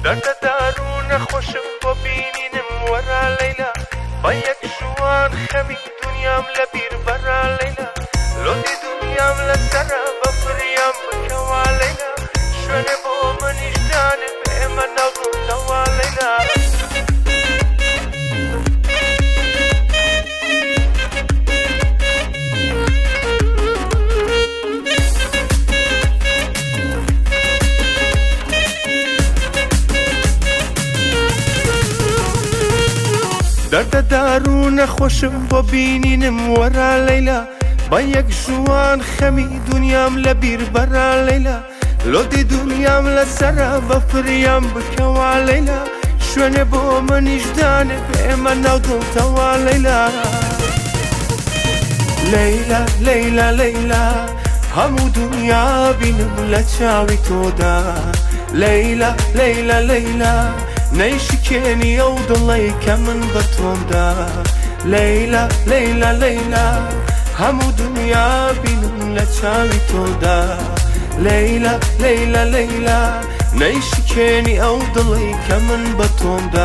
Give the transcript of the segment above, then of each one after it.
دەردە دار و نەخۆشم بۆ بینینم وەرا لەیلا با یەک شوان خەمی دنیام لە بیر بەرا لەیلا لۆتی دنیام لەسەرە بە فریام بکەوا لەیلا شوێنێ بۆ منیش دانم ئێمە نەوتەوا لەیلا دەردە دار و نەخۆشم بۆ بینینم وەرا لەیلا با یەک ژوان خەمی دنیام لە بیر بەرا لەیلا لۆتی دنیام لەسەرە بە فریام بکەوا لەیلا شوێنێ بۆ منیش دانێ ئێمە ناو دڵتەوا لەیلا لەیلا لەیلا لەیلا هەموو دنیا بینم لە چاوی تۆدا لەیلا لەیلا لەیلا نەیشکێنی ئەو دڵەی کە من بە تۆمدا لەیلا لەیلا لەیلا هەموو دنیا بینم لە چاوی تۆدا لەیلا لەیلا لەیلا نەیشکێنی ئەو دڵەی کە من بە تۆمدا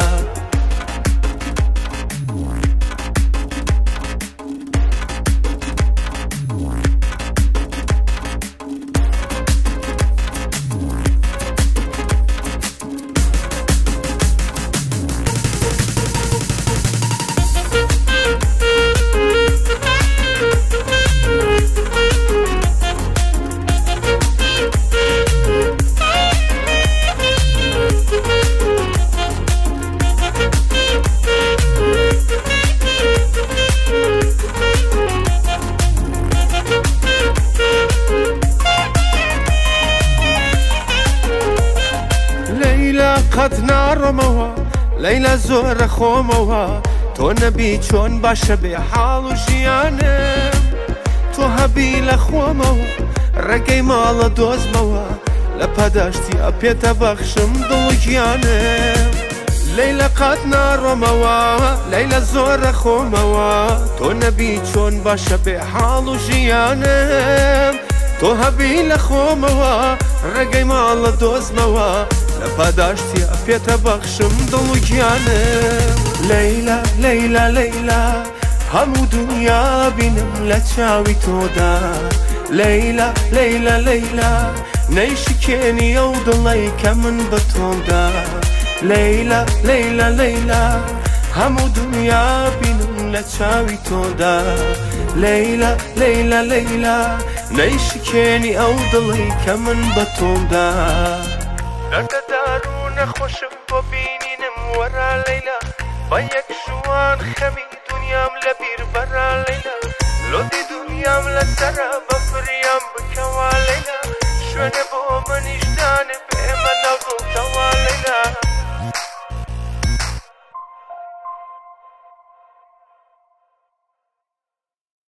قەت ناڕۆمەوە لەیلا زۆرە خۆمەوە تۆ نەبی چۆن باشە بێ حاڵ و ژیانم تۆ هەبی لە خۆمەوە ڕێگەی ماڵە دۆزمەوە لە پەداشتی ئەپێتە بەخشم دڵ و گیانم لەیلا قەت ناڕۆمەوە لەیلا زۆرە خۆمەوە تۆ نەبی چۆن باشە بێ حاڵ و ژیانم تۆ هەبی لە خۆمەوە ڕێگەی ماڵە دۆزمەوە لە پاداشتی ئەپێتە بەخشم دڵ و گیانم لەیلا لەیلا لەیلا هەموو دنیا بینم لە چاوی تۆدا لەیلا لەیلا لەیلا نەیشکێنی ئەو دڵەی کە من بە تۆمدا لەیلا لەیلا لەیلا هەموو دنیا بینم لە چاوی تۆدا لەیلا لەیلا لەیلا نەیشکێنی ئەو دڵەی کە من بە تۆمدا دەردە دار و نەخۆشم بۆ بینینم وەرا لەیلا با یەک ژوان خەمی دنیام لە بیر بەرا لەیلا لۆتی دنیام لەسەرە بە فریام